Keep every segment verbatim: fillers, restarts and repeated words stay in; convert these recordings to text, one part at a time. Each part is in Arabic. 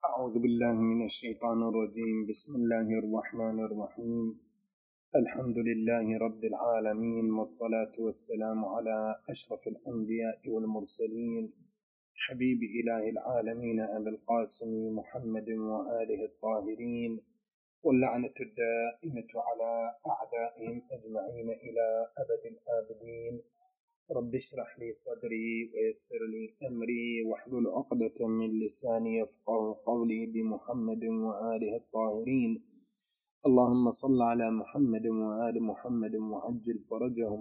أعوذ بالله من الشيطان الرجيم. بسم الله الرحمن الرحيم. الحمد لله رب العالمين، والصلاة والسلام على أشرف الأنبياء والمرسلين، حبيب إله العالمين أبي القاسم محمد وآله الطاهرين، واللعنة الدائمة على أعدائهم أجمعين إلى أبد الآبدين. رب اشرح لي صدري ويسر لي أمري واحلل عقدة من لساني يفقهوا قولي بمحمد وآله الطاهرين. اللهم صل على محمد وآل محمد وعجل فرجهم.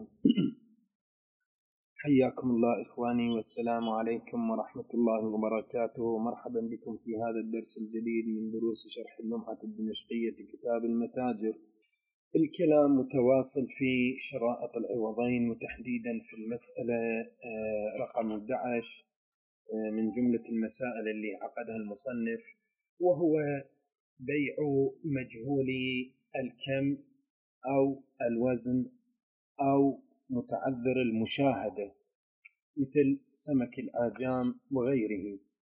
حياكم الله إخواني، والسلام عليكم ورحمة الله وبركاته. مرحبا بكم في هذا الدرس الجديد من دروس شرح اللمعة الدمشقية كتاب المتاجر. الكلام متواصل في شرائط العوضين، وتحديدا في المسألة رقم أحد عشر من جملة المسائل اللي عقدها المصنف، وهو بيع مجهول الكم أو الوزن أو متعذر المشاهدة مثل سمك الآجام وغيره.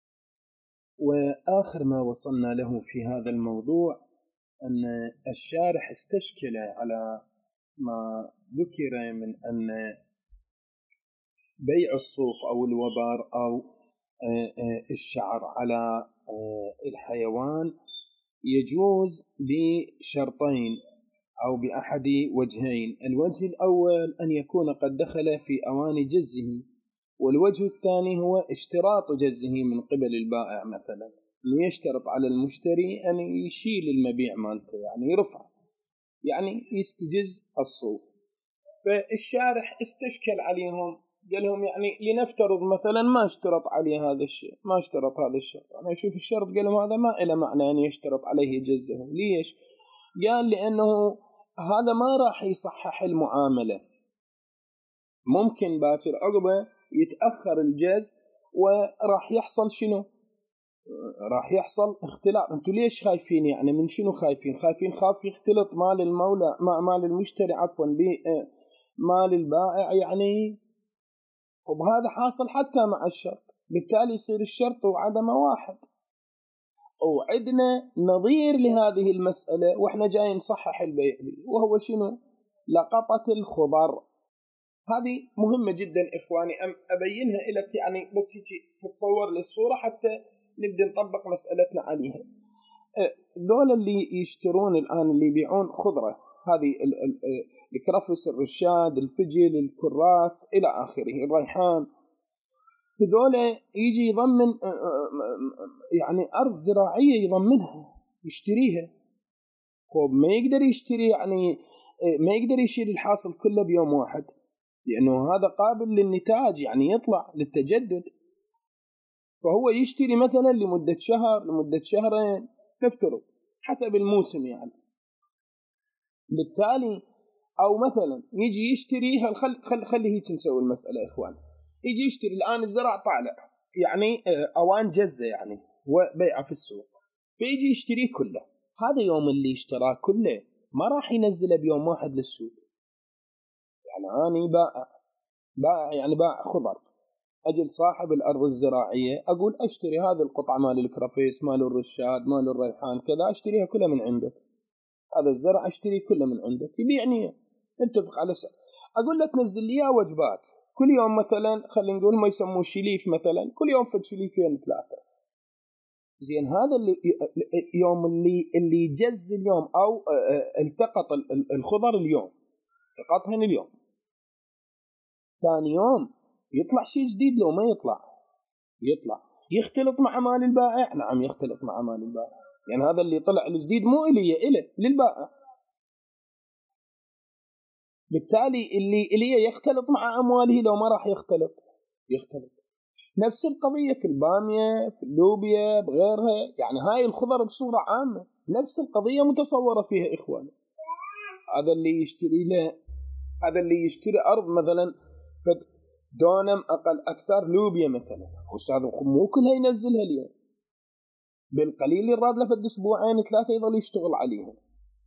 وآخر ما وصلنا له في هذا الموضوع أن الشارح استشكل على ما ذكر من أن بيع الصوف أو الوبر أو الشعر على الحيوان يجوز بشرطين أو بأحد وجهين. الوجه الأول أن يكون قد دخل في أوان جزه، والوجه الثاني هو اشتراط جزه من قبل البائع، مثلا أنه يشترط على المشتري أن يشيل المبيع مالته، يعني يرفع، يعني يستجز الصوف. فالشارح استشكل عليهم، قال لهم يعني لنفترض مثلا ما اشترط عليه هذا الشيء، ما اشترط هذا الشرط، أنا أشوف الشرط قال لهم هذا ما إله معنى أن يشترط عليه جزه. ليش؟ قال لأنه هذا ما راح يصحح المعاملة، ممكن باكر عقبه يتأخر الجز وراح يحصل شنو؟ راح يحصل اختلاط. انتوا ليش خايفين؟ يعني من شنو خايفين؟ خايفين خاف يختلط مال المولى مع مال المشتري، عفوا بمال البائع يعني. وبهذا حاصل حتى مع الشرط، بالتالي يصير الشرط وعدمه واحد. وعندنا نظير لهذه المسألة واحنا جايين نصحح البيع، وهو شنو؟ لقطة الخضر. هذه مهمة جدا إخواني، أبينها لك يعني بس تتصور للصورة حتى نبدأ نطبق مسألتنا عليها. دول اللي يشترون الآن، اللي يبيعون خضرة، هذه الكرفس، الرشاد، الفجل، الكراث إلى آخره، الريحان، هذول يجي يضمن يعني أرض زراعية يضمنها يشتريها. طب ما يقدر يشتري، يعني ما يقدر يشيل الحاصل كله بيوم واحد، لأنه هذا قابل للنتاج، يعني يطلع للتجدد. فهو يشتري مثلا لمدة شهر، لمدة شهرين، نفترض حسب الموسم يعني. بالتالي أو مثلا يجي يشتريها، خل خل خلي هيك نسوي المسألة إخوان. يجي يشتري الآن الزرع طالع، يعني أوان جزة يعني وبيعه في السوق، فيجي يشتريه كله. هذا يوم اللي اشتراه كله ما راح ينزله بيوم واحد للسوق. يعني أنا باع باع يعني باع خضر، أجل صاحب الأرض الزراعية أقول أشتري هذه القطعة مال الكرفيس، مال الرشاد، مال الريحان، كذا أشتريها كلها من عندك. هذا الزرع أشتري كله من عندك، يبيعني نتفق على سعر. أقول لك نزل لي وجبات كل يوم، مثلا خلينا نقول ما يسموه شليف، مثلا كل يوم فد شليفين ثلاثة. زين هذا اللي يوم اللي اللي يجز اليوم أو التقط الخضر اليوم، التقطهن اليوم، ثاني يوم يطلع شيء جديد. لو ما يطلع يطلع يختلط مع مال البائع. نعم يختلط مع مال البائع، يعني هذا اللي طلع الجديد مو إلي، إله للبائع. بالتالي اللي إلي يختلط مع أمواله، لو ما راح يختلط يختلط. نفس القضية في البامية، في اللوبيا، بغيرها، يعني هاي الخضر بصورة عامة نفس القضية متصورة فيها إخواني. هذا اللي يشتري له، هذا اللي يشتري أرض مثلا دونم أقل أكثر لوبيا مثلا، أستاذ مو كلها ينزلها اليوم، بالقليل الراد لفد أسبوعين ثلاثة يظل يشتغل عليها.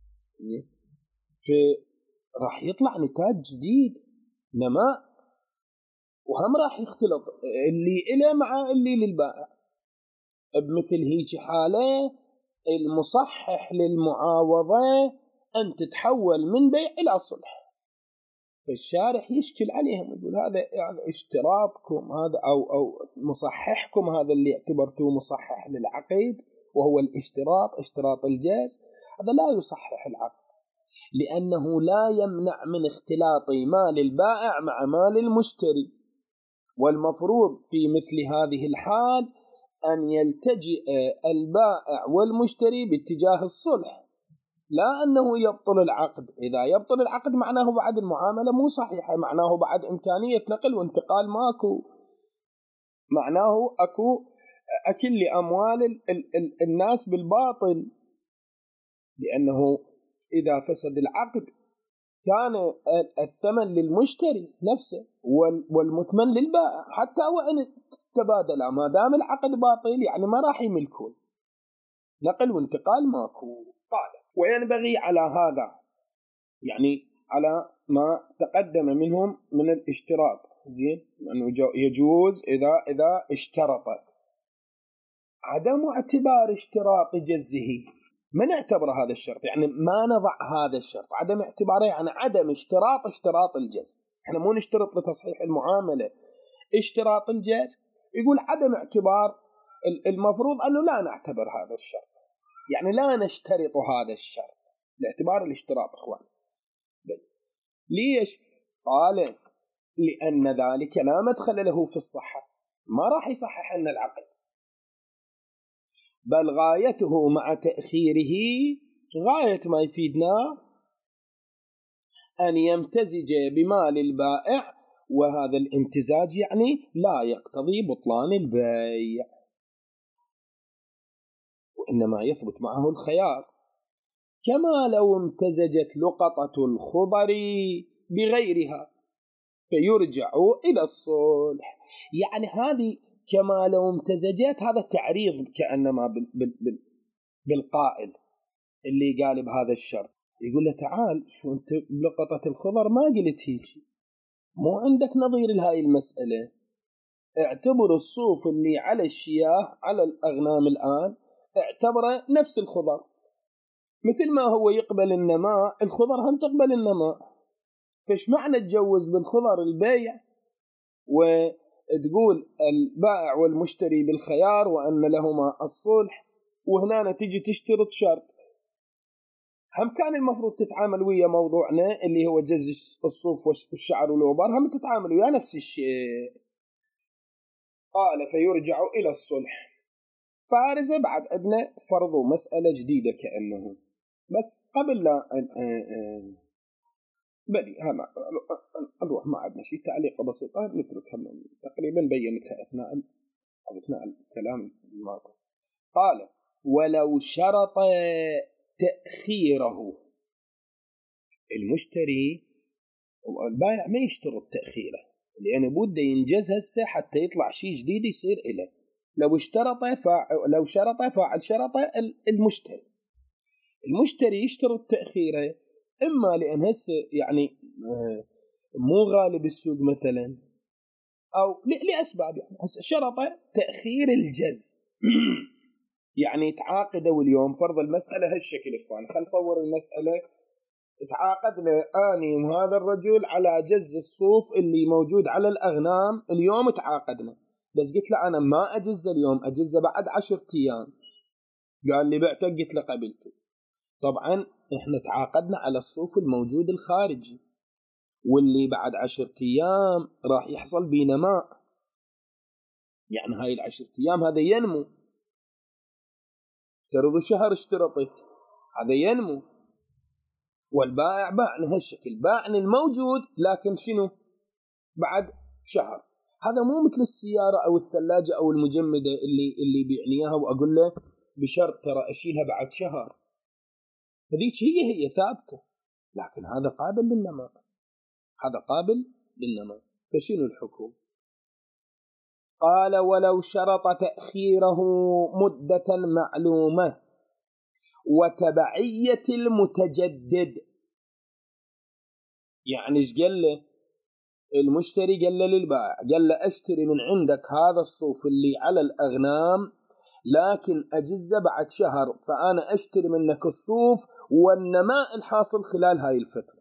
فراح يطلع نتاج جديد، نماء، وهم راح يختلط اللي إله مع اللي للبائع. بمثل هيك حالة المصحح للمعاوضة أن تتحول من بيع إلى صلح. فالشارح يشكل عليهم يقول هذا اشتراطكم هذا أو أو مصححكم هذا اللي اعتبرتوه مصحح للعقد وهو الاشتراط اشتراط الجاز، هذا لا يصحح العقد، لأنه لا يمنع من اختلاط مال البائع مع مال المشتري. والمفروض في مثل هذه الحال أن يلتجئ البائع والمشتري باتجاه الصلح، لا أنه يبطل العقد. إذا يبطل العقد معناه بعد المعاملة مو صحيحة، معناه بعد إمكانية نقل وانتقال ماكو، معناه أكو أكل لأموال ال ال ال الناس بالباطل، لأنه إذا فسد العقد كان الثمن للمشتري نفسه والمثمن للبائع حتى وإن تبادلا، ما دام العقد باطل يعني ما راح يملكون، نقل وانتقال ماكو. قال وينبغي على هذا، يعني على ما تقدم منهم من الاشتراط، زين، لأنه يجوز إذا إذا اشترط عدم اعتبار اشتراط جزه. من اعتبر هذا الشرط؟ يعني ما نضع هذا الشرط، عدم اعتباره يعني عدم اشتراط اشتراط الجز. احنا مو نشترط لتصحيح المعاملة اشتراط الجز، يقول عدم اعتبار، المفروض أنه لا نعتبر هذا الشرط، يعني لا نشترط هذا الشرط لاعتبار الاشتراط. اخوان ليش؟ قال لأن ذلك لا مدخل له في الصحة، ما راح يصحح لنا العقد، بل غايته مع تأخيره، غاية ما يفيدنا أن يمتزج بمال البائع، وهذا الامتزاج يعني لا يقتضي بطلان البيع، وإنما يثبت معه الخيار، كما لو امتزجت لقطة الخضر بغيرها فيرجع إلى الصلح. يعني هذه كما لو امتزجت، هذا تعريض كأنما بالقائل اللي قال بهذا الشرط، يقول له تعال شو أنت بلقطة الخضر ما قلت هيك، مو عندك نظير لهاي المسألة، اعتبر الصوف اللي على الشياه على الأغنام الآن اعتبره نفس الخضر، مثل ما هو يقبل النماء الخضر هم تقبل النماء، فش معنى تجوز بالخضر البيع وتقول البائع والمشتري بالخيار وأن لهما الصلح، وهنا تيجي تشترط شرط. هم كان المفروض تتعامل ويا موضوعنا اللي هو جز الصوف والشعر والوبر، هم تتعامل ويا نفس الشيء. قال فيرجع إلى الصلح. فارزة بعد عندنا فرضوا مسألة جديدة كأنه، بس قبل لا بلي هم نروح ما عندنا شيء، تعليق بسيطة نتركها تقريبا بينتها أثناء أثناء الكلام الماضي. قال ولو شرط تأخيره، المشتري والبائع ما يشترط تأخيره، لأنه بده ينجز هسه حتى يطلع شيء جديد يصير إله. لو اشترط فاعل لو شرط فاعل شرط المشتري المشتري يشترط تأخيره، إما لأن هسه يعني مو غالب السوق مثلا، أو لأسباب، يعني هسه شرط تأخير الجز يعني تعاقدوا اليوم، فرض المسألة هالشكل إخوان، خل نصور المسألة، تعاقدنا أني وهذا الرجل على جز الصوف اللي موجود على الأغنام اليوم، تعاقدنا، بس قلت له أنا ما أجز اليوم، أجز بعد عشر أيام، قال لي بعته، قلت له قبلته. طبعا إحنا تعاقدنا على الصوف الموجود الخارجي، واللي بعد عشر أيام راح يحصل بينماء، يعني هاي العشر أيام هذا ينمو، افترضوا شهر اشترطت هذا ينمو، والبائع باعني هالشكل، باعني الموجود لكن شنو بعد شهر. هذا مو مثل السيارة أو الثلاجة أو المجمدة اللي اللي بيعنيها وأقول له بشرط ترى أشيلها بعد شهر، هذيك هي هي ثابتة، لكن هذا قابل للنماء، هذا قابل للنماء، فشنو الحكم؟ قال ولو شرط تأخيره مدة معلومة وتبعية المتجدد، يعني ايش قال له المشتري؟ قال له للبائع، قال له اشتري من عندك هذا الصوف اللي على الأغنام لكن أجزة بعد شهر، فأنا أشتري منك الصوف والنماء الحاصل خلال هاي الفترة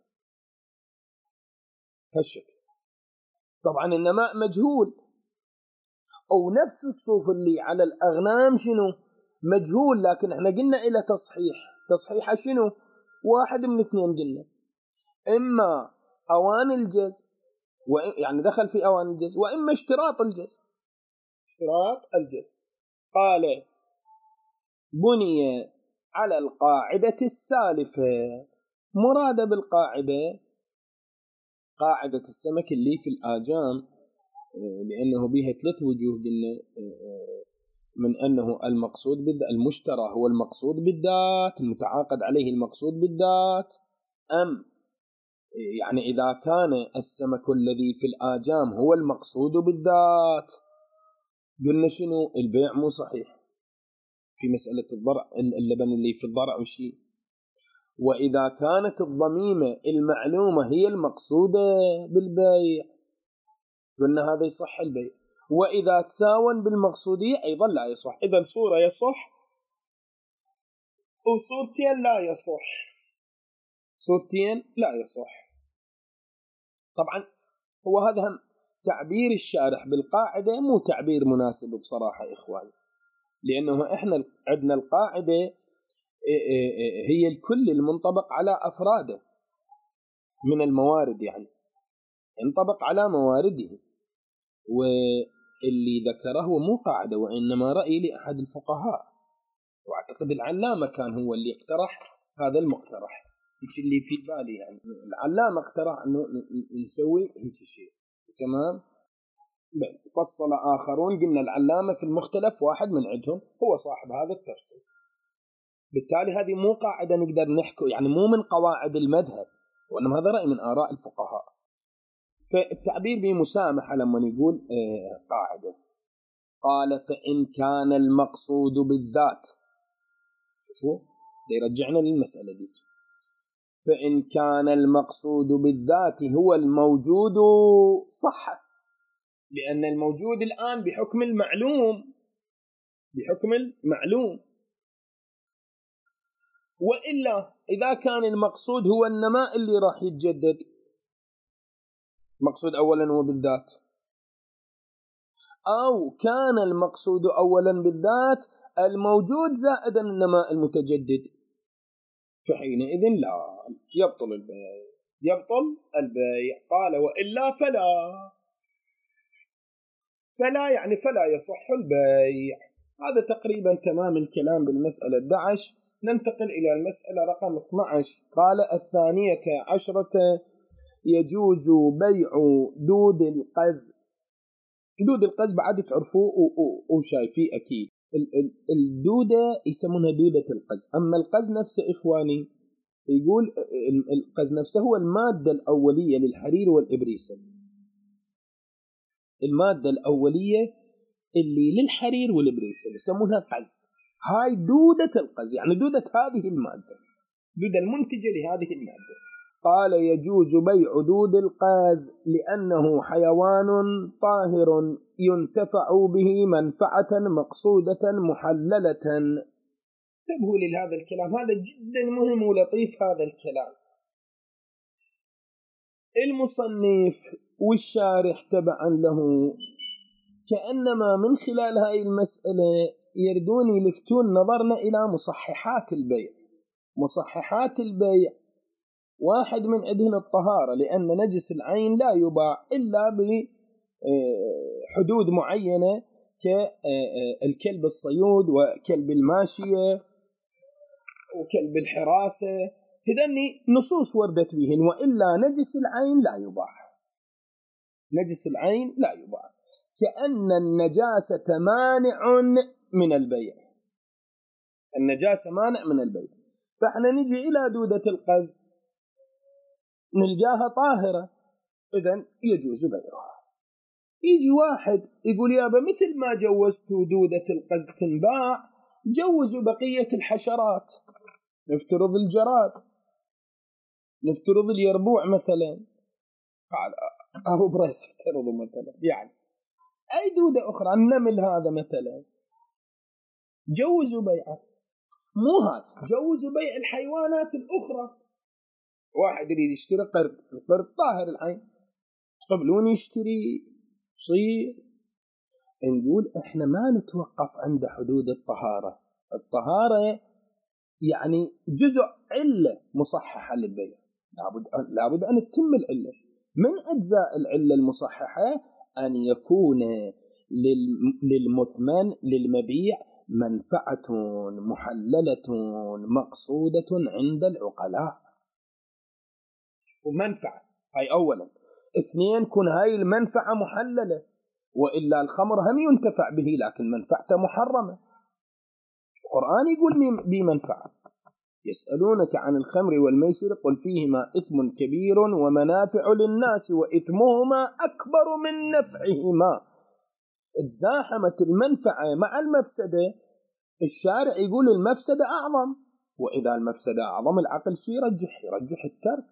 هالشكل. طبعا النماء مجهول، أو نفس الصوف اللي على الأغنام شنو مجهول، لكن احنا قلنا إلى تصحيح. تصحيح شنو؟ واحد من اثنين قلنا، إما أوان الجز، يعني دخل في أوان الجز، وإما اشتراط الجز. اشتراط الجز قال بني على القاعدة السالفة. مراد بالقاعدة قاعدة السمك اللي في الآجام، لأنه بها ثلاث وجوه قلنا، من أنه المقصود بالذات، المشترى هو المقصود بالذات، المتعاقد عليه المقصود بالذات، أم يعني إذا كان السمك الذي في الآجام هو المقصود بالذات، قلنا شنو البيع مو صحيح في مسألة الضرع، اللبن اللي في الضرع والشيء. وإذا كانت الضميمة المعلومة هي المقصودة بالبيع، قلنا هذا يصح البيع. وإذا تساون بالمقصودية أيضا لا يصح. إذا صورة يصح وصورتين لا يصح، صورتين لا يصح. طبعا هو هذا هم تعبير الشارح بالقاعدة مو تعبير مناسب بصراحة إخوان، لأنه إحنا عندنا القاعدة هي الكل المنطبق على أفراده من الموارد، يعني ينطبق على موارده، واللي ذكره مو قاعدة وإنما رأي لأحد الفقهاء، وأعتقد العلامة كان هو اللي اقترح هذا المقترح، هيك اللي في بالي، يعني العلامة اقترح أنه نسوي هيك شيء. تمام. بل فصل آخرون، قلنا العلامة في المختلف واحد من عندهم هو صاحب هذا التفصيل. بالتالي هذه مو قاعدة نقدر نحكي، يعني مو من قواعد المذهب، وإنما هذا رأي من آراء الفقهاء. فالتعبير بمسامحة لما نقول آه قاعدة، قال فإن كان المقصود بالذات، شوفوا يرجعنا للمسألة دي، فإن كان المقصود بالذات هو الموجود صح، لأن الموجود الآن بحكم المعلوم، بحكم المعلوم. وإلا إذا كان المقصود هو النماء اللي راح يتجدد، مقصود أولا هو بالذات، أو كان المقصود أولا بالذات الموجود زائدا النماء المتجدد، فحينئذ لا يبطل البيع، يبطل البيع. قال وإلا فلا، فلا يعني فلا يصح البيع. هذا تقريبا تمام الكلام بالمسألة إحدى عشر. ننتقل إلى المسألة رقم اثني عشر. قال الثانية عشرة يجوز بيع دود القز. دود القز بعد تعرفوه وشايفيه أكيد. الدودة يسمونها دودة القز. أما القز نفسه إخواني، يقول القز نفسه هو المادة الأولية للحرير والإبريسة، المادة الأولية اللي للحرير والإبريسة يسمونها قز. هاي دودة القز، يعني دودة هذه المادة، دودة المنتجة لهذه المادة. قال يجوز بيع دود القز لأنه حيوان طاهر ينتفع به منفعة مقصودة محللة. انتبهوا لهذا الكلام، هذا جدا مهم ولطيف هذا الكلام. المصنف والشارح تبعا له كأنما من خلال هاي المسألة يردون يلفتون نظرنا إلى مصححات البيع. مصححات البيع واحد من عندهن الطهارة، لأن نجس العين لا يباع إلا بحدود معينة كالكلب الصيود وكلب الماشية وكلب الحراسة، هذني نصوص وردت بهن. وإلا نجس العين لا يباع، نجس العين لا يباع، كأن النجاسة مانع من البيع، النجاسة مانع من البيع. فإحنا نجي إلى دودة القز نلقاها طاهرة، إذن يجوز بيعها. يجي واحد يقول يابا مثل ما جوزتوا دودة القز تنباع، جوزوا بقية الحشرات، نفترض الجراد، نفترض اليربوع مثلا، أو بريس افترضوا مثلا، يعني أي دودة أخرى، النمل هذا مثلا، جوزوا بيعه، مو هاي، جوزوا بيع الحيوانات الأخرى. واحد يريد يشتري قرد، القرد طاهر العين، قبلون يشتري صير. نقول إحنا ما نتوقف عند حدود الطهارة. الطهارة يعني جزء علة مصححة للبيع، لابد أن, لابد أن تتم العلة. من أجزاء العلة المصححة أن يكون للمثمن للمبيع منفعة محللة مقصودة عند العقلاء. شوفوا منفعة هاي أولا. اثنين، كن هاي المنفعة محللة، وإلا الخمر هم ينتفع به لكن منفعته محرمة. القرآن يقول بمنفعة. يسألونك عن الخمر والميسر قل فيهما إثم كبير ومنافع للناس وإثمهما أكبر من نفعهما. تزاحمت المنفعة مع المفسدة، الشارع يقول المفسدة أعظم، وإذا المفسدة أعظم العقل شي يرجح يرجح الترك.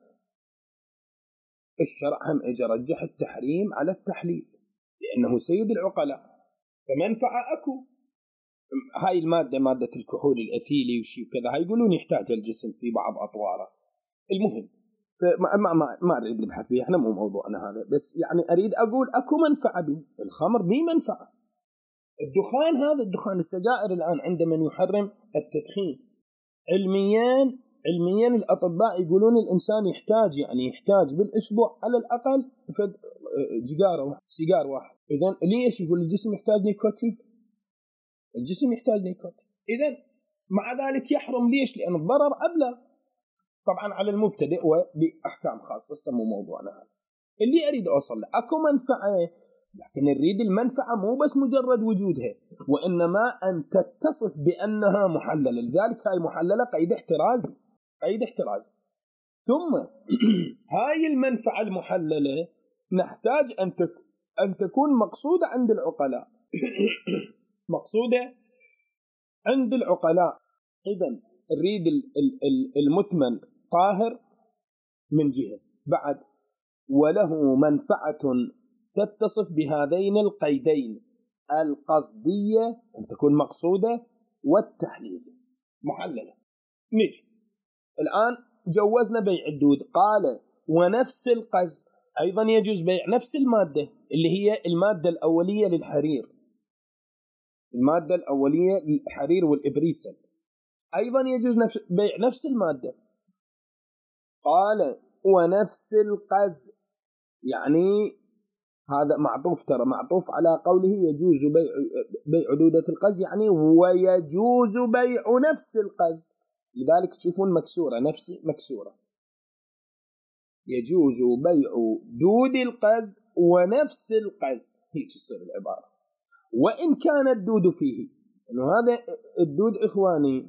الشرع هم اجى رجح التحريم على التحليل لأنه سيد العقلاء، فمنفعة أكو. هاي المادة مادة الكحول الأثيلي وشي كذا، هاي يقولون يحتاج الجسم في بعض أطواره. المهم فما ما ما ما أريد نبحث فيه، إحنا مو موضوعنا هذا، بس يعني أريد أقول أكو منفعة بي. الخمر بي منفعة. الدخان هذا الدخان السجائر الآن عند من يحرم التدخين، علميا علميا الأطباء يقولون الإنسان يحتاج يعني يحتاج بالأسبوع على الأقل فد جيجارة سيجار واحد. إذن ليش يقول الجسم يحتاج نيكوتين؟ الجسم يحتاج نيكوتين. إذن مع ذلك يحرم. ليش؟ لأن الضرر أبلغ طبعا على المبتدئ وبأحكام خاصة سمو موضوعنا هذا. اللي أريد أوصل له أكو منفعة، لكن نريد المنفعة مو بس مجرد وجودها، وإنما أن تتصف بأنها محللة. لذلك هاي محللة قيد احترازي، قيد احترازي. ثم هاي المنفعة المحللة نحتاج أن أن تكون مقصودة عند العقلاء مقصودة عند العقلاء. إذن نريد المثمن طاهر من جهة، بعد وله منفعة تتصف بهذين القيدين: القصدية أن تكون مقصودة، والتحليل محللة. نجي الآن جوزنا بيع الدود، قال ونفس القز أيضا يجوز بيع نفس المادة اللي هي المادة الأولية للحرير، المادة الأولية للحرير والإبريسل، أيضا يجوز نفس بيع نفس المادة. قال ونفس القز، يعني هذا معطوف، ترى معطوف على قوله يجوز بيع بيع دودة القز، يعني ويجوز بيع نفس القز. لذلك تشوفون مكسورة، نفسي مكسورة. يجوز بيع دود القز ونفس القز، هيك تصير العبارة. وإن كان الدود فيه، إنه هذا الدود إخواني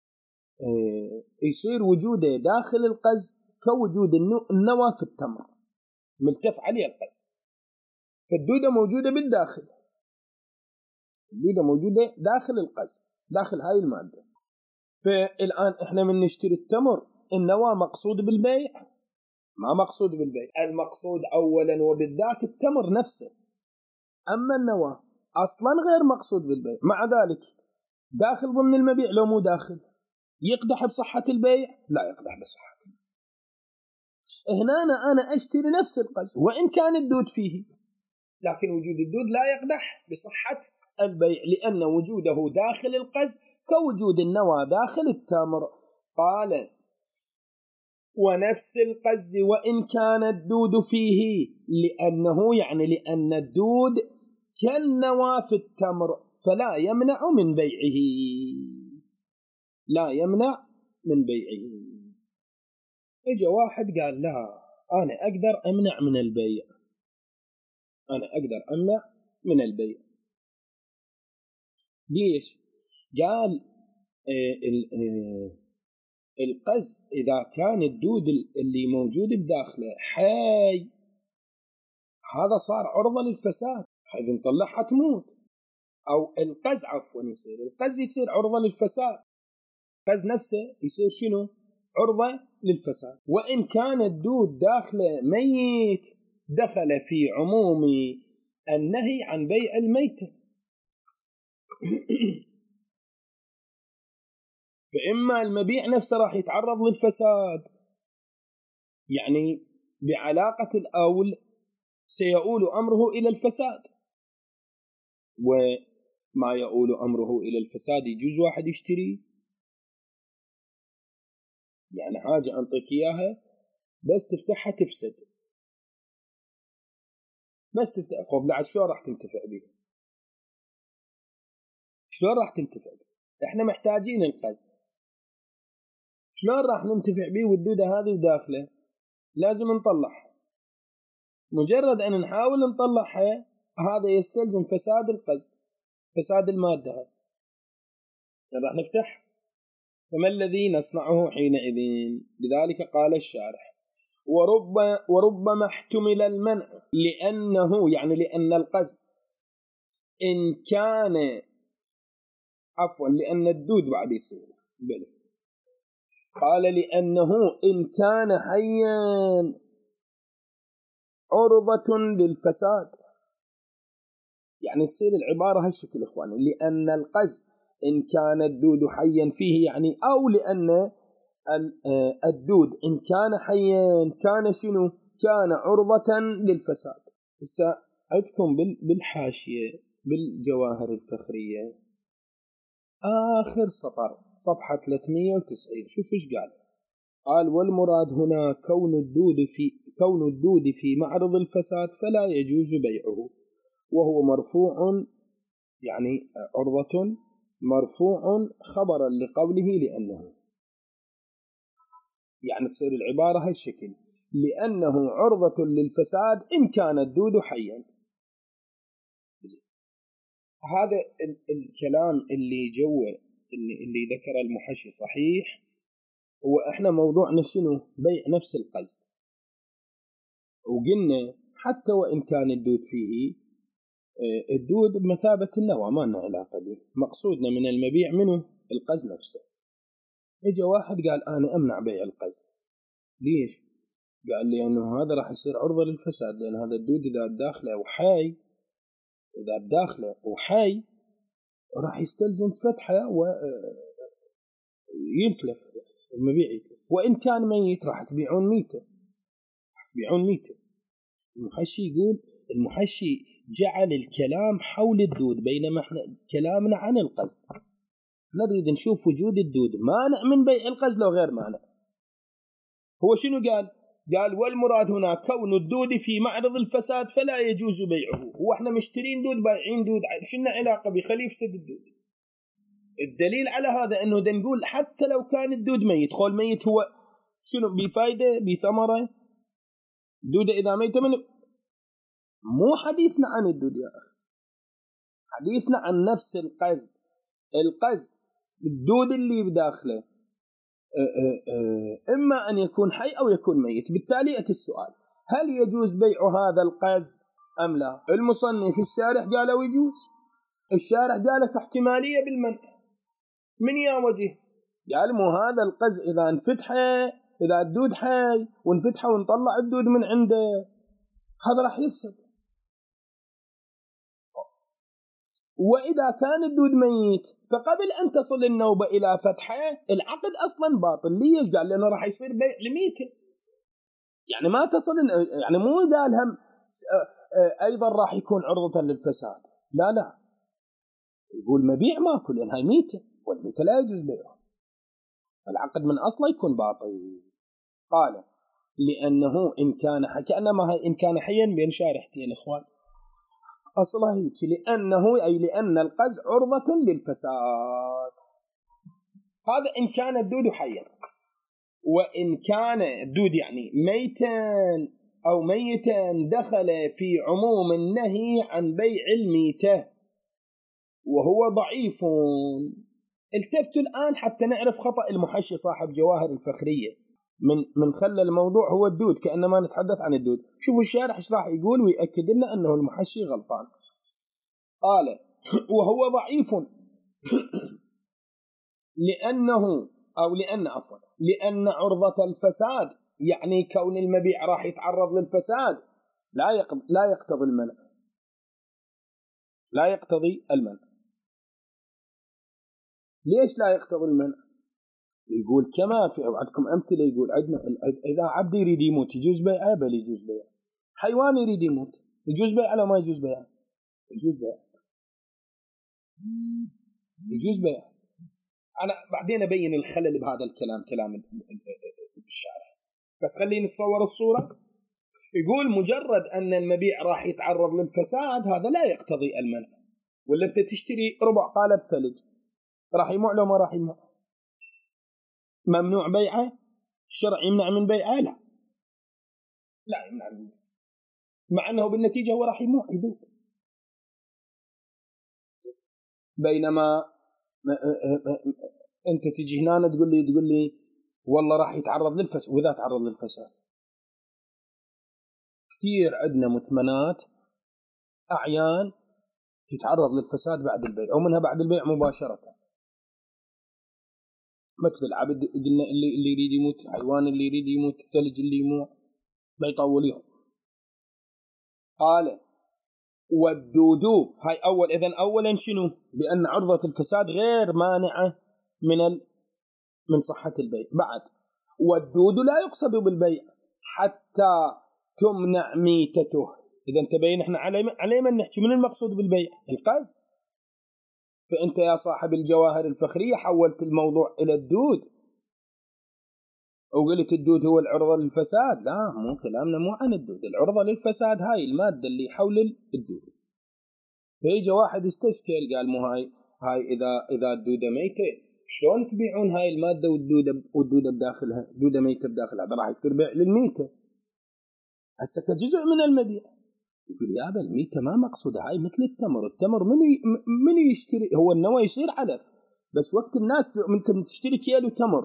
يصير وجوده داخل القز كوجود النوى في التمر، ملتف عليه القز، فالدودة موجودة بالداخل، الدودة موجودة داخل القز، داخل هاي المادة. فالآن إحنا من نشتري التمر، النوى مقصود بالبيع؟ ما مقصود بالبيع. المقصود أولا وبالذات التمر نفسه، أما النوى أصلا غير مقصود بالبيع. مع ذلك داخل ضمن المبيع لو مو داخل، يقدح بصحة البيع؟ لا يقدح بصحة البيع. هنا أنا, أنا أشتري نفس القز وإن كان الدود فيه، لكن وجود الدود لا يقدح بصحة البيع، لأن وجوده داخل القز كوجود النوى داخل التمر. قال ونفس القز وإن كان الدود فيه، لأنه يعني لأن الدود كالنوى في التمر فلا يمنع من بيعه، لا يمنع من بيعه. اجا واحد قال لا، أنا أقدر أمنع من البيع، أنا أقدر أمنع من البيع. ليش؟ قال آه آه القز إذا كان الدود اللي موجود بداخله حي، هذا صار عرضة للفساد، حيث نطلعها تموت. أو القز عفوا يصير القز يصير عرضة للفساد، القز نفسه يصير شنو؟ عرضة للفساد. وإن كان الدود داخله ميت دخل في عموم النهي عن بيع الميتة فإما المبيع نفسه راح يتعرض للفساد، يعني بعلاقة الأول سيؤول أمره إلى الفساد، وما يؤول أمره إلى الفساد يجوز واحد يشتري، يعني حاجة أنطيك إياها بس تفتحها تفسد، بس تفتح خب بعد شلون راح تنتفع بها؟ شلون راح تنتفع بها؟ احنا محتاجين القز، شلون راح ننتفع به والدودة هذه وداخله؟ لازم نطلعها، مجرد أن نحاول نطلعها هذا يستلزم فساد القز، فساد المادة هذه، يعني راح نفتح، فما الذي نصنعه حينئذ؟ لذلك قال الشارح ورب وربما احتمل المنع لأنه، يعني لأن القز إن كان عفوا لأن الدود بعد يصير بلي، قال لأنه إن كان حيا عرضة للفساد، يعني تصير العبارة هالشكل إخواني، لأن القز إن كان الدود حيا فيه، يعني أو لأن الدود إن كان حيا كان شنو؟ كان عرضة للفساد. هسه عندكم بالحاشية بالجواهر الفخرية آخر سطر صفحة ثلاثمئة وتسعين، شوف إيش قال. قال والمراد هنا كون الدود في كون الدود في معرض الفساد فلا يجوز بيعه، وهو مرفوع، يعني عرضة مرفوع خبرا لقوله لأنه، يعني تصير العبارة هالشكل، لأنه عرضة للفساد إن كان الدود حيا. هذا الكلام اللي جوه اللي, اللي ذكر المحشي صحيح، وإحنا موضوعنا شنو؟ بيع نفس القز، وقلنا حتى وإن كان الدود فيه، الدود بمثابة النوى ما لنا علاقة به، مقصودنا من المبيع منه القز نفسه. اجى واحد قال أنا أمنع بيع القز، ليش؟ قال لأنه هذا راح يصير عرضة للفساد، لأن هذا الدود إذا داخله وحي إذا بداخله وحي راح يستلزم فتحه ويتلف، المبيع يتلف، وإن كان ميت راح تبيعون ميته، تبيعون ميته. المحشي يقول، المحشي جعل الكلام حول الدود بينما احنا كلامنا عن القز، نريد نشوف وجود الدود مانع من بيع القز لو غير مانع. هو شنو قال؟ قال والمراد هنا كون الدود في معرض الفساد فلا يجوز بيعه. هو احنا مشترين دود بايعين دود، شنو علاقة بخليه يفسد الدود؟ الدليل على هذا انه دا نقول حتى لو كان الدود ميت، خول ميت هو شنو بفايدة بثمرة؟ دودة اذا ميت من، مو حديثنا عن الدود يا اخي، حديثنا عن نفس القز. القز الدود اللي بداخله إما أن يكون حي أو يكون ميت. بالتالي يأتي السؤال، هل يجوز بيع هذا القز أم لا؟ المصنف في الشارح قالوا يجوز، الشارح قالك احتمالية بالمنع، من يا وجه؟ قال مو هذا القز إذا انفتحه، إذا الدود حي ونفتحه ونطلع الدود من عنده هذا راح يفسد، وإذا كان الدود ميت فقبل أن تصل النوبة إلى فتحه العقد أصلا باطل. ليش؟ قال لأنه راح يصير بيع لميته، يعني ما تصل، يعني مو قال هم أيضا راح يكون عرضة للفساد، لا لا، يقول مبيع ماكو لأن هاي ميته، والميته لا يجوز بيعه، فالعقد من أصله يكون باطل. قال لأنه إن كان حي، كأنما إن كان حيا بين شارحتين إخوان، أصله هيك، لأنه أي لأن القز عرضة للفساد. هذا إن كان الدود حيا، وإن كان الدود يعني ميتا أو ميتا دخل في عموم النهي عن بيع الميتة وهو ضعيف. التفتوا الآن حتى نعرف خطأ المحشي صاحب جواهر الفخرية، من من خلى الموضوع هو الدود كأنما نتحدث عن الدود. شوفوا الشارح ايش راح يقول ويأكد لنا أنه المحشي غلطان. قال وهو ضعيف لأنه أو لأن عفوا لأن عرضة الفساد، يعني كون المبيع راح يتعرض للفساد، لا يقضي لا يقتضي المنع، لا يقتضي المنع. ليش لا يقتضي المنع؟ يقول كما في عندكم أمثلة، يقول عندنا إذا عبد يريد يموت يجوز بيعه؟ بل يجوز بيعه. حيوان يريد يموت يجوز بيعه ولا ما يجوز بيعه؟ يجوز بيعه، يجوز بيعه. أنا بعدين أبين الخلل بهذا الكلام، كلام الشارع، بس خليني نتصور الصورة. يقول مجرد أن المبيع راح يتعرض للفساد هذا لا يقتضي المنع. ولا أنت تشتري ربع قالب ثلج راح يموع لو ما راح يموع؟ ممنوع بيعه؟ الشرع يمنع من بيعه؟ لا لا يمنع من بيعه، مع أنه بالنتيجة هو راح يموع يذوب. بينما أنت تجي هنا تقول لي تقول لي والله راح يتعرض للفساد. وإذا تعرض للفساد كثير عندنا مثمنات أعيان تتعرض للفساد بعد البيع أو منها بعد البيع مباشرة، مثل العبد قلنا اللي اللي يريد يموت، الحيوان اللي يريد يموت، الثلج اللي يموت ما يطول يوم. قال والدودو هاي أول. إذن أولا شنو؟ بأن عرضة الفساد غير مانعة من ال... من صحة البيع. بعد والدود لا يقصد بالبيع حتى تمنع ميتته. إذا تبين إحنا على على من نحكي من المقصود بالبيع القز. فأنت يا صاحب الجواهر الفخرية حولت الموضوع إلى الدود وقلت الدود هو العرضة للفساد. لا، مو كلامنا مو عن الدود. العرضة للفساد هاي المادة اللي حول الدود. فيجي واحد يستشكل قال مو هاي هاي إذا إذا الدودة ميتة شلون تبيعون هاي المادة والدودة والدودة بداخلها، دودة ميتة بداخلها، هذا راح يصير بيع للميتة هسه كجزء من المبيع. يقول يا أبا الميتة ما مقصودة، هاي مثل التمر. التمر من من يشتري؟ هو النوى يصير علف، بس وقت الناس انت تشتري كيلو تمر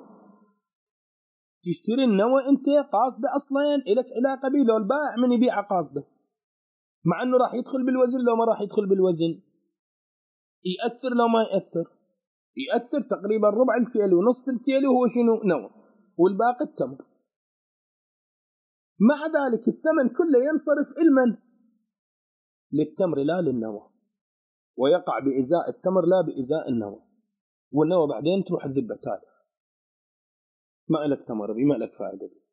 تشتري النوى انت قاصده اصلا لك علاقه به، لو البائع من يبيع قاصده، مع انه راح يدخل بالوزن لو ما راح يدخل بالوزن، يأثر لو ما يأثر يأثر. تقريبا ربع الكيلو نصف الكيلو هو شنو؟ نوى، والباقي التمر. مع ذلك الثمن كله ينصرف المن للتمر لا للنوى، ويقع بإزاء التمر لا بإزاء النوى، والنوى بعدين تروح الذبة تالف، ما لك تمر بي ما لك فائدة بي.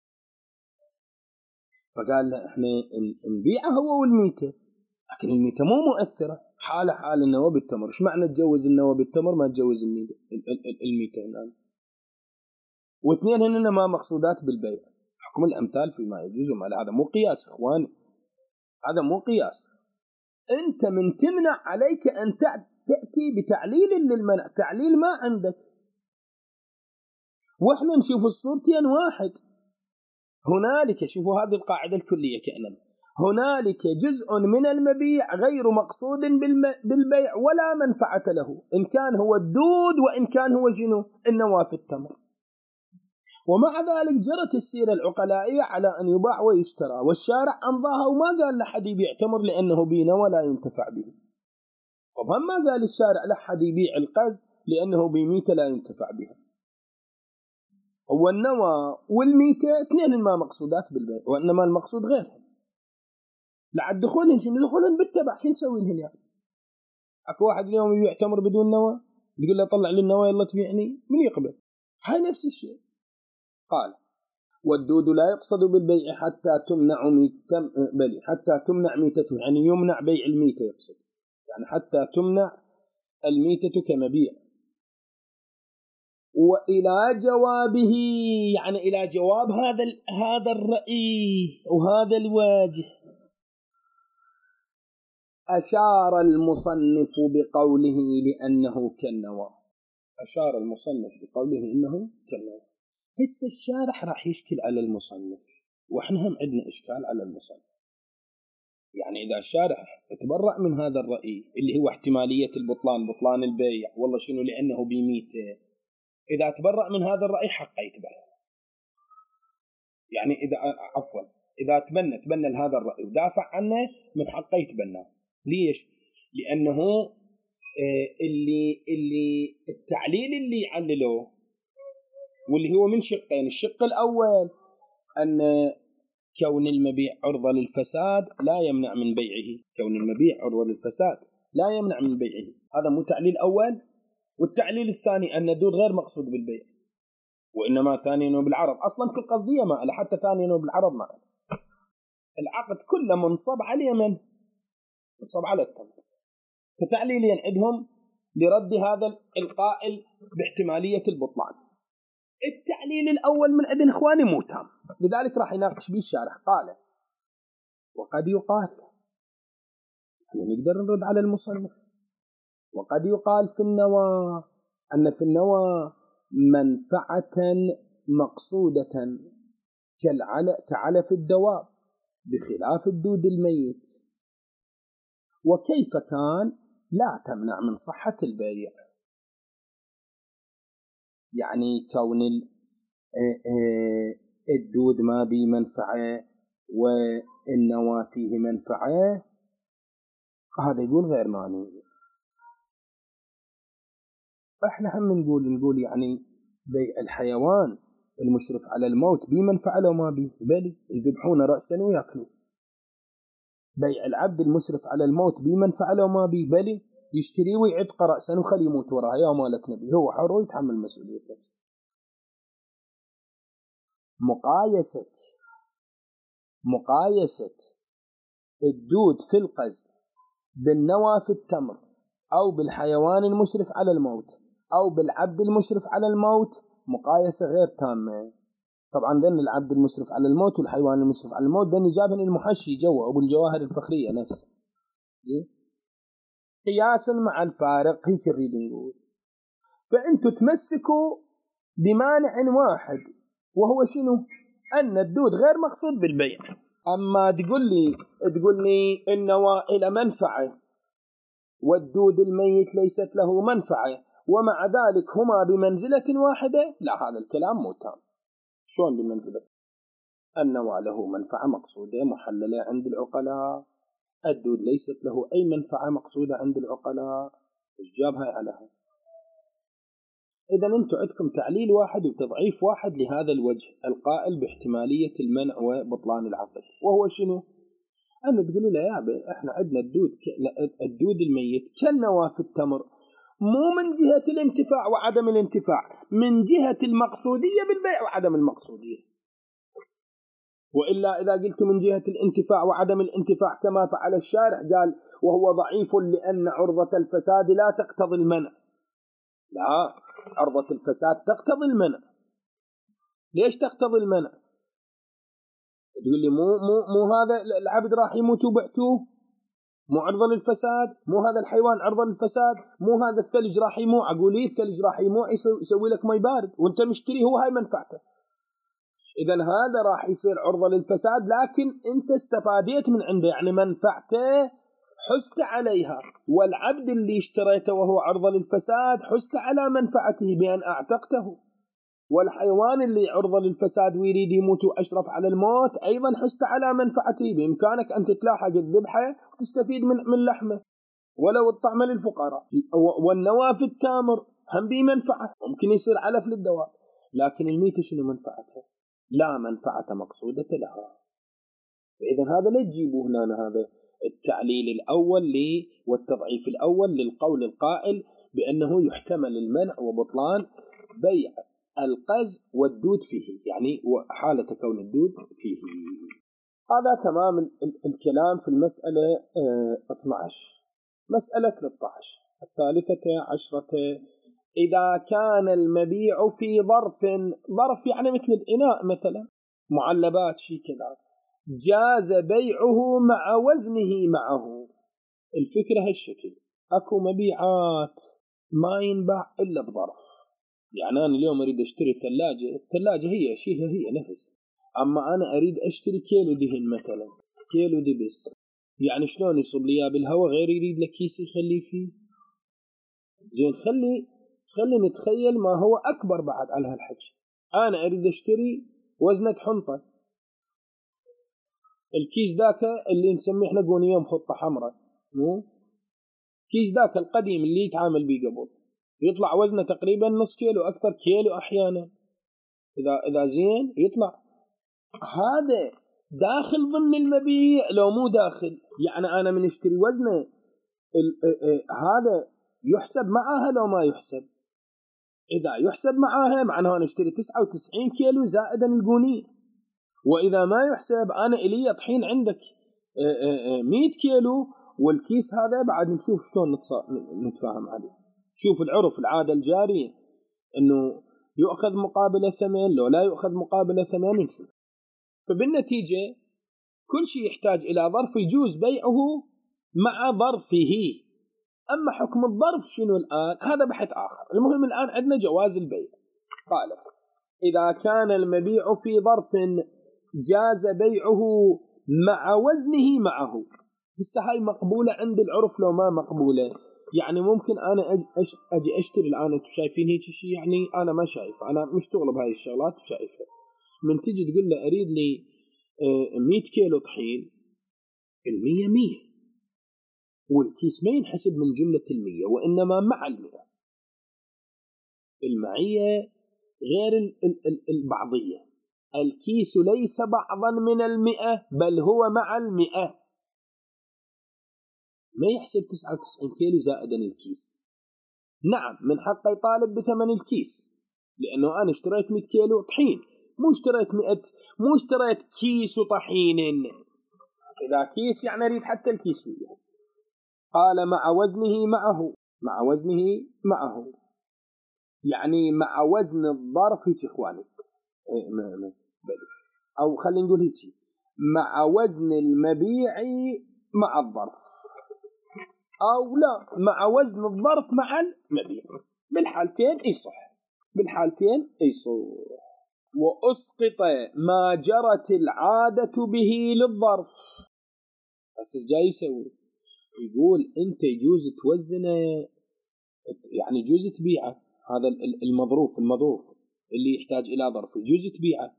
فقال له احنا نبيعه هو والميتة، لكن الميتة مو مؤثرة، حالة حال النوى بالتمر. ايش معنى تجوز النوى بالتمر ما تجوز الميتة هنا؟ واثنين هن ما مقصودات بالبيع. حكم الأمثال فيما يجوز وما لا، هذا مو قياس اخواني، هذا مو قياس. انت من تمنع عليك ان تأتي بتعليل للمنع، تعليل ما عندك. واحنا نشوف الصورتين واحد. هنالك شوفوا هذه القاعدة الكلية كأنما هنالك جزء من المبيع غير مقصود بالبيع ولا منفعة له، إن كان هو الدود وإن كان هو جنو النوى في التمر. ومع ذلك جرت السيرة العقلائية على أن يباع ويشترى، والشارع أمضاها وما قال لحد يبيع تمر لأنه بينه ولا ينتفع به. طبعا ما قال الشارع لحد يبيع القز لأنه بميتة لا ينتفع بها. هو النوى والميتة اثنين ما مقصودات بالبيع، وإنما المقصود غيرهم. لعد دخولهن شنو؟ دخولهن بالتبع. شنو نسوي لهن يعني؟ اكو واحد اليوم يبيع تمر بدون نوى تقول له طلع لي النوى يلا تبيعني، من يقبل؟ هاي نفس الشيء. قال والدود لا يقصد بالبيع حتى تمنع ميتم بل حتى تمنع ميتته، يعني يمنع بيع الميتة يقصد، يعني حتى تمنع الميتة كمبيع. وإلى جوابه، يعني إلى جواب هذا هذا الرأي وهذا الواجه، أشار المصنف بقوله لأنه كالنوى. أشار المصنف بقوله إنه كالنوى. هسه الشارح راح يشكل على المصنف، وإحنا هم عندنا إشكال على المصنف. يعني إذا الشارح اتبرأ من هذا الرأي اللي هو احتمالية البطلان، بطلان البيع، والله شنو لأنه بميته، إذا تبرأ من هذا الرأي حقه يتبرأ. يعني إذا عفوا إذا تبنى تبنى لهذا الرأي ودافع عنه من حقه يتبناه. ليش؟ لأنه اللي اللي التعليل اللي يعلله واللي هو من شقين. الشق الأول أن كون المبيع عرضة للفساد لا يمنع من بيعه، كون المبيع عرضة للفساد لا يمنع من بيعه، هذا مو تعليل أول. والتعليل الثاني أن الدود غير مقصود بالبيع، وإنما ثانيا بالعرض. أصلا كل قصدية ما له، حتى ثانيا بالعرض ما له. العقد كله منصب على من؟ منصب على التمر. فتعليليا عندهم لرد هذا القائل باحتمالية البطلان. التعليل الأول من عند إخواني مو تام، لذلك راح يناقش به الشارح. قال وقد يقال، يعني نقدر نرد على المصنف، وقد يقال في النوى أن في النوى منفعة مقصودة كعلف الدواب بخلاف الدود الميت، وكيف كان لا تمنع من صحة البيع. يعني كون الدود ما بي منفعة والنوى فيه منفعة، هذا يقول غير مانع. احنا هم نقول نقول يعني بيع الحيوان المشرف على الموت بي منفعة لو ما بي، بل يذبحون رأسا ويأكلوا. بيع العبد المشرف على الموت بي منفعة لو ما بي، بل يشتري ويعتق رأسا وخلي يموت وراها، يا مالك نبي، هو حر ويتحمل مسؤولية نفسه. مقايسة مقايسة الدود في القز بالنوى في التمر، أو بالحيوان المشرف على الموت، أو بالعبد المشرف على الموت، مقايسة غير تامة. طبعا ذن العبد المشرف على الموت والحيوان المشرف على الموت ذن جابن المحشي جوا أبو الجواهر الفخرية نفسه، قياسا مع الفارق. هيك نريد نقول. فأنتوا تمسكوا بمانع واحد، وهو شنو؟ أن الدود غير مقصود بالبيع. أما تقول لي تقول لي النوى إلى منفعة والدود الميت ليست له منفعة، ومع ذلك هما بمنزلة واحدة، لا، هذا الكلام مو تام. شلون بمنزلة؟ النوى له منفعة مقصودة محللة عند العقلاء، الدود ليست له أي منفعة مقصودة عند العقلاء. إيش جابها عليها؟ إذا أنتم عندكم تعليل واحد وتضعيف واحد لهذا الوجه القائل باحتمالية المنع وبطلان العقد، وهو شنو؟ أن تقولوا لا يا أبي إحنا عندنا الدود ك... الدود الميت كالنوى في التمر، مو من جهة الانتفاع وعدم الانتفاع، من جهة المقصودية بالبيع وعدم المقصودية. وإلا إذا قلت من جهة الانتفاع وعدم الانتفاع كما فعل الشارح، قال وهو ضعيف لأن عرضة الفساد لا تقتضي المنع. لا، عرضة الفساد تقتضي المنع. ليش تقتضي المنع؟ تقول لي مو مو مو هذا العبد راح يموت وبعتوه، مو عرضة للفساد؟ مو هذا الحيوان عرضة للفساد؟ مو هذا الثلج راح يموت؟ أقول لي الثلج راح يموت يسوي لك مي بارد وانت مشتري، هو هاي منفعته. إذا هذا راح يصير عرضة للفساد، لكن انت استفاديت من عنده، يعني منفعته حست عليها. والعبد اللي اشتريته وهو عرضة للفساد حست على منفعته بأن أعتقته. والحيوان اللي عرضة للفساد ويريد يموت وأشرف على الموت أيضا حست على منفعته، بإمكانك أن تتلاحق الذبحة وتستفيد من من لحمه ولو الطعم للفقراء. والنوى في التامر هم بمنفعة، ممكن يصير علف للدواء، لكن الميتة شنو منفعتها؟ لا منفعة مقصودة لها. فإذا هذا لا تجيبوه هنا، هذا التعليل الأول لي والتضعيف الأول للقول القائل بأنه يحتمل المنع وبطلان بيع القز والدود فيه، يعني حالة كون الدود فيه. هذا تمام الكلام في المسألة اثني عشر. مسألة ثلاثة عشر الثالثة عشرة، إذا كان المبيع في ظرف، ظرف يعني مثل الإناء مثلا، معلبات شيء كذا، جاز بيعه مع وزنه معه. الفكرة هالشكل، أكو مبيعات ما ينباع إلا بظرف. يعني أنا اليوم أريد أشتري ثلاجة، الثلاجة هي شيء هي نفس، أما أنا أريد أشتري كيلو دهن مثلا، كيلو دبس، يعني شلون يصب لي بالهواء غير يريد لك كيس يخلي فيه؟ زين، خلي خلي نتخيل ما هو أكبر بعد على هالحكي. أنا أريد أشتري وزنة حنطة، الكيس ذاك اللي نسميه احنا قونيوم خطة حمراء، مو كيس ذاك القديم اللي يتعامل به قبل، يطلع وزنه تقريبا نص كيلو، أكثر كيلو أحيانا، إذا إذا زين يطلع. هذا داخل ضمن المبيع لو مو داخل؟ يعني أنا من اشتري وزنه هذا يحسب معها لو ما يحسب؟ إذا يحسب معاها معناها أنا أشتري تسعة وتسعين كيلو زائدا القونية. وإذا ما يحسب أنا إلي طحين عندك مئة كيلو والكيس هذا بعد نشوف شلون نتفاهم عليه. شوف العرف العادة الجارية إنه يؤخذ مقابل الثمن لو لا يؤخذ مقابل الثمن نشوف. فبالنتيجة كل شيء يحتاج إلى ظرف يجوز بيعه مع ظرفه. أما حكم الظرف شنو الآن؟ هذا بحث آخر. المهم الآن عندنا جواز البيع. قال إذا كان المبيع في ظرف جاز بيعه مع وزنه معه. هسه هاي مقبولة عند العرف لو ما مقبولة؟ يعني ممكن أنا أجي أشتري الآن، أنتم شايفين هيك شيء؟ يعني أنا ما شايف، أنا مشتغل بهاي الشغلات وشايفها. من تجي تقول له أريد لي مئة كيلو طحين، المية مية، والكيس ما ينحسب من جملة المية وإنما مع المئة. المعية غير البعضية. الكيس ليس بعضا من المئة بل هو مع المئة. ما يحسب تسعة وتسعين كيلو زائدا الكيس. نعم من حقه يطالب بثمن الكيس لأنه أنا اشتريت مئة كيلو طحين، مو اشتريت مئة، مو اشتريت كيس طحين. إذا كيس يعني أريد حتى الكيس وياه. قال مع وزنه معه، مع وزنه معه يعني مع وزن الظرف. هيك إخواني أو خلينا نقول هيك مع وزن المبيع مع الظرف، أو لا مع وزن الظرف مع المبيع. بالحالتين يصح، بالحالتين يصح. وأسقط ما جرت العادة به للظرف. بس جاي يسوي يقول أنت يجوز توزنه، يعني يجوز تبيعه. هذا المظروف المظروف اللي يحتاج إلى ظرف يجوز تبيعه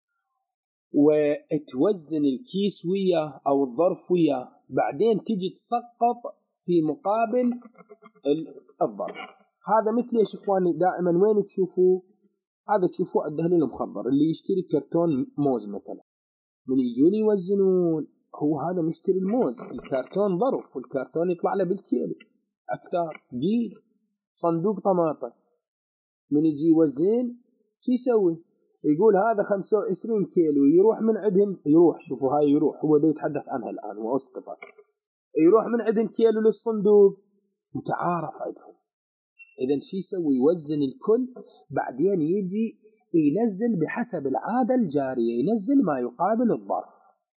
وتوزن الكيس وياه أو الظرف وياه، بعدين تجي تسقط في مقابل الظرف. هذا مثل ايش اخواني؟ دائما وين تشوفوا هذا؟ تشوفوا الدهليل المخضر اللي يشتري كرتون موز مثلا، من يجون يوزنون هو هذا مشتري الموز، الكرتون ظرف والكرتون يطلع له بالكيلو أكثر. ثقيل صندوق طماطم، من يجي يوزن شو يسوي؟ يقول هذا خمسة وعشرين كيلو، يروح من عندهم، يروح شوفوا هاي يروح هو بيتحدث عنها الآن وأسقطت، يروح من عندهم كيلو للصندوق متعارف عندهم. إذن شو يسوي؟ يوزن الكل، بعدين يجي ينزل بحسب العادة الجارية، ينزل ما يقابل الظرف،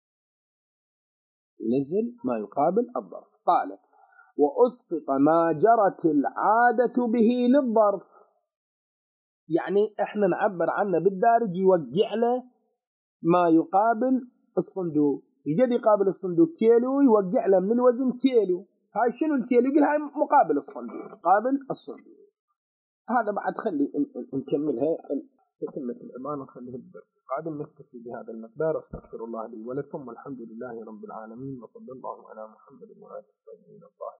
ينزل ما يقابل الظرف. قال وأسقط ما جرت العادة به للظرف، يعني احنا نعبر عنه بالدارج يوقع له ما يقابل الصندوق. يقدر يقابل الصندوق كيلو، يوقع له من الوزن كيلو. هاي شنو الكيلو؟ يقول هاي مقابل الصندوق، قابل الصندوق. هذا بعد خلي نكملها تكملة العبارة نخليها بالدرس القادم. نكتفي بهذا المقدار. استغفر الله لي ولكم والحمد لله رب العالمين، وصلى الله على محمد وعلى آله الطاهرين الطاهرين.